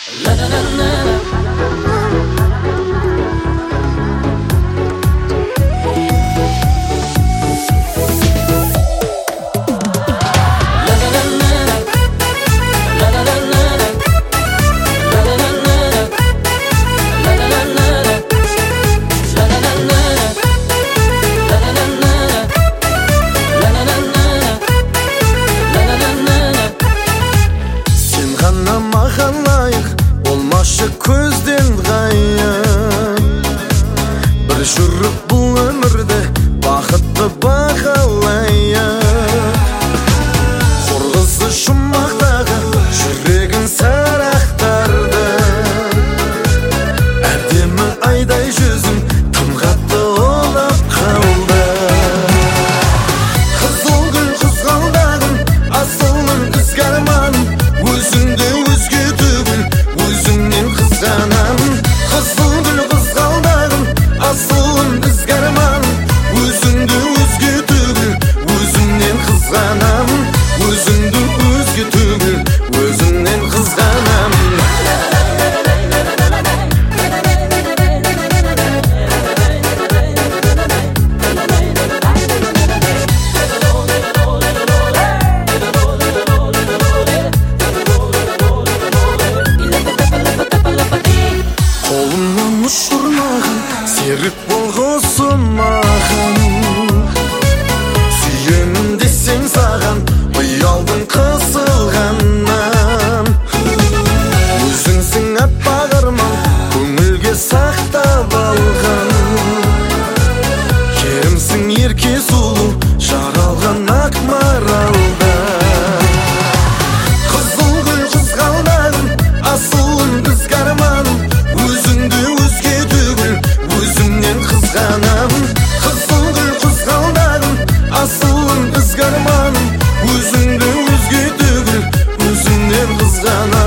Көзден ғайып бір жүріп бұл өмірде бақытты бағалайық. Қорғызы жұмақтағы жүрегін сарақтарды, әдемі айдай жүзің тым қатты олап қалды. Қызыл гүл қызғалдағын, асылын ізгі арманым, өзіңді өзге түгіл өзіңнен қызғанам. Қызыл гүл қызғалдағын, асылын ізгі арманым, өзіңді өзге түгіл өзіңнен қызғанам. Өзіңді өзге түгіл өзіңнен қызғанам. Қолымнан ұшырмағын серік болғысы маған, сүйемін десең саған ұялдың қысылғаннан. Өзіңсің аппақ арман көңілге сақтап алған, керімсің ерке сұлу жаралған ақ маралда. Қызыл гүл қызғалдағын, асылын ізгі арманым, өзіңді өзге түгіл өзіңнен қызғанам. Қызыл гүл қызғалдағын, асылын ізгі арманым, өзіңді өзге түгіл өзіңнен қызғанам.